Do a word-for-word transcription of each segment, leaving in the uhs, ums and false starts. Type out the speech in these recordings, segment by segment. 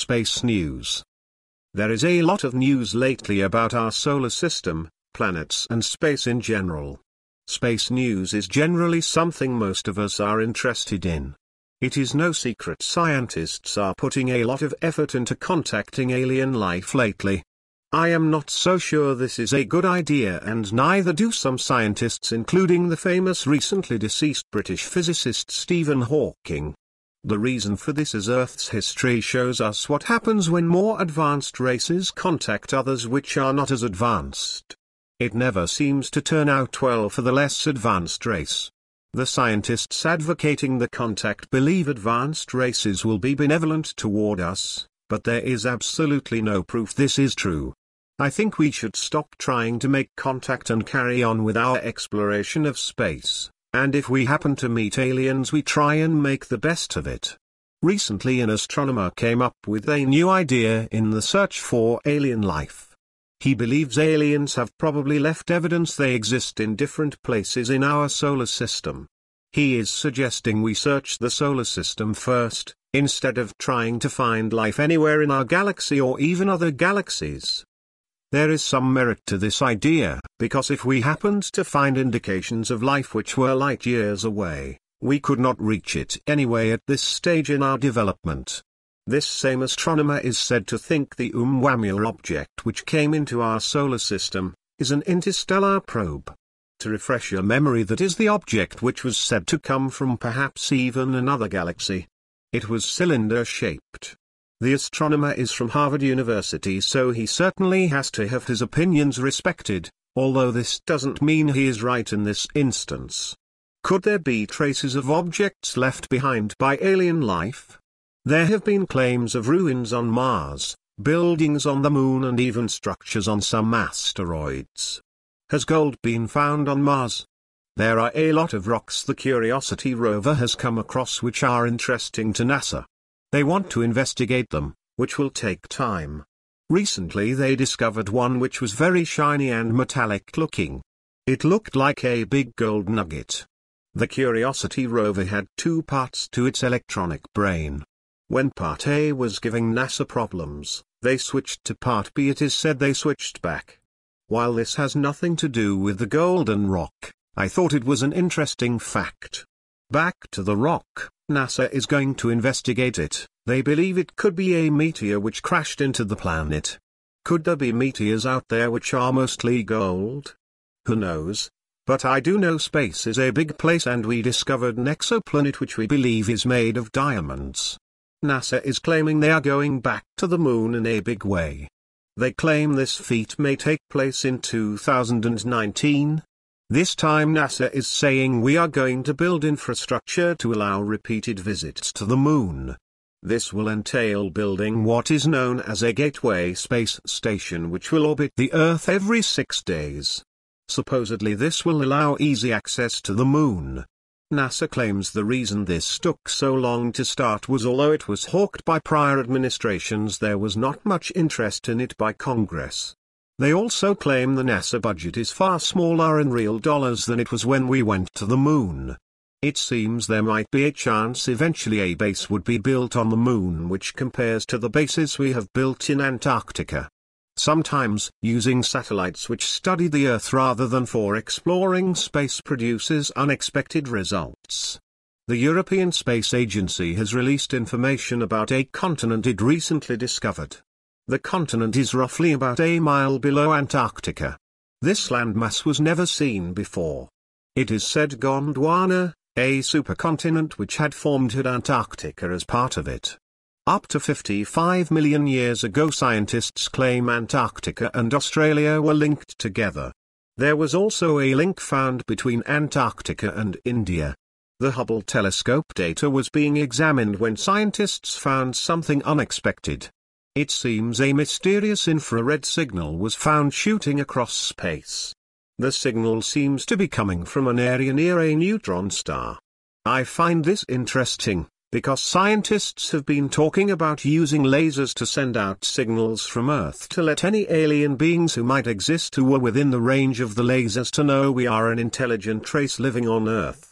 space news. There is a lot of news lately about our solar system, planets and space in general. Space news is generally something most of us are interested in. It is no secret scientists are putting a lot of effort into contacting alien life lately. I am not so sure this is a good idea, and neither do some scientists, including the famous recently deceased British physicist Stephen Hawking. The reason for this is Earth's history shows us what happens when more advanced races contact others which are not as advanced. It never seems to turn out well for the less advanced race. The scientists advocating the contact believe advanced races will be benevolent toward us, but there is absolutely no proof this is true. I think we should stop trying to make contact and carry on with our exploration of space, and if we happen to meet aliens we try and make the best of it. Recently an astronomer came up with a new idea in the search for alien life. He believes aliens have probably left evidence they exist in different places in our solar system. He is suggesting we search the solar system first, instead of trying to find life anywhere in our galaxy or even other galaxies. There is some merit to this idea, because if we happened to find indications of life which were light years away, we could not reach it anyway at this stage in our development. This same astronomer is said to think the Oumuamua object which came into our solar system is an interstellar probe. To refresh your memory, that is the object which was said to come from perhaps even another galaxy. It was cylinder-shaped. The astronomer is from Harvard University, so he certainly has to have his opinions respected, although this doesn't mean he is right in this instance. Could there be traces of objects left behind by alien life? There have been claims of ruins on Mars, buildings on the Moon, and even structures on some asteroids. Has gold been found on Mars? There are a lot of rocks the Curiosity rover has come across which are interesting to NASA. They want to investigate them, which will take time. Recently they discovered one which was very shiny and metallic looking. It looked like a big gold nugget. The Curiosity rover had two parts to its electronic brain. When part A was giving NASA problems, they switched to part B. It is said they switched back. While this has nothing to do with the golden rock, I thought it was an interesting fact. Back to the rock, NASA is going to investigate it. They believe it could be a meteor which crashed into the planet. Could there be meteors out there which are mostly gold? Who knows? But I do know space is a big place, and we discovered an exoplanet which we believe is made of diamonds. NASA is claiming they are going back to the Moon in a big way. They claim this feat may take place in two thousand nineteen. This time NASA is saying we are going to build infrastructure to allow repeated visits to the Moon. This will entail building what is known as a gateway space station which will orbit the Earth every six days. Supposedly this will allow easy access to the Moon. NASA claims the reason this took so long to start was although it was hawked by prior administrations, there was not much interest in it by Congress. They also claim the NASA budget is far smaller in real dollars than it was when we went to the Moon. It seems there might be a chance eventually a base would be built on the Moon which compares to the bases we have built in Antarctica. Sometimes, using satellites which study the Earth rather than for exploring space produces unexpected results. The European Space Agency has released information about a continent it recently discovered. The continent is roughly about a mile below Antarctica. This landmass was never seen before. It is said Gondwana, a supercontinent which had formed at Antarctica as part of it. Up to fifty-five million years ago, scientists claim Antarctica and Australia were linked together. There was also a link found between Antarctica and India. The Hubble telescope data was being examined when scientists found something unexpected. It seems a mysterious infrared signal was found shooting across space. The signal seems to be coming from an area near a neutron star. I find this interesting, because scientists have been talking about using lasers to send out signals from Earth to let any alien beings who might exist who were within the range of the lasers to know we are an intelligent race living on Earth.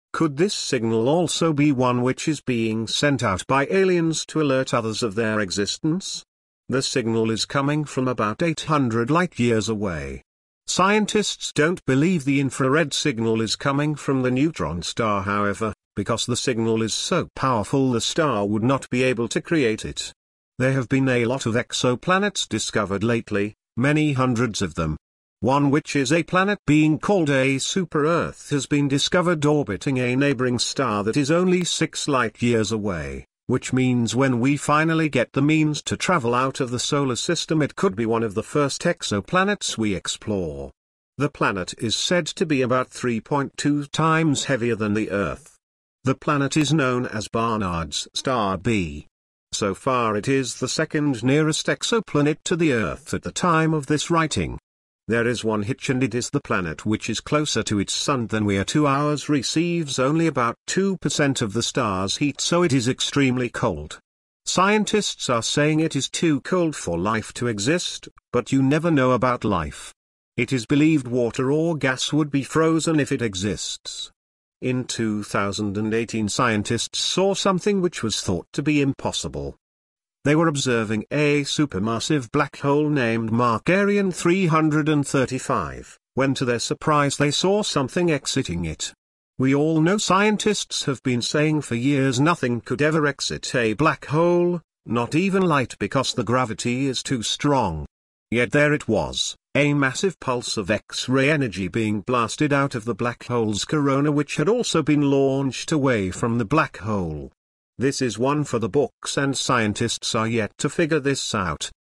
Could this signal also be one which is being sent out by aliens to alert others of their existence? The signal is coming from about eight hundred light-years away. Scientists don't believe the infrared signal is coming from the neutron star, however, because the signal is so powerful the star would not be able to create it. There have been a lot of exoplanets discovered lately, many hundreds of them. One which is a planet being called a super-Earth has been discovered orbiting a neighboring star that is only six light-years away, which means when we finally get the means to travel out of the solar system, it could be one of the first exoplanets we explore. The planet is said to be about three point two times heavier than the Earth. The planet is known as Barnard's star B. So far it is the second nearest exoplanet to the Earth at the time of this writing. There is one hitch, and it is the planet which is closer to its sun than we are to ours receives only about two percent of the star's heat, so it is extremely cold. Scientists are saying it is too cold for life to exist, but you never know about life. It is believed water or gas would be frozen if it exists. In two thousand eighteen, scientists saw something which was thought to be impossible. They were observing a supermassive black hole named Markarian three thirty-five, when to their surprise they saw something exiting it. We all know scientists have been saying for years nothing could ever exit a black hole, not even light, because the gravity is too strong. Yet there it was, a massive pulse of X-ray energy being blasted out of the black hole's corona, which had also been launched away from the black hole. This is one for the books, and scientists are yet to figure this out.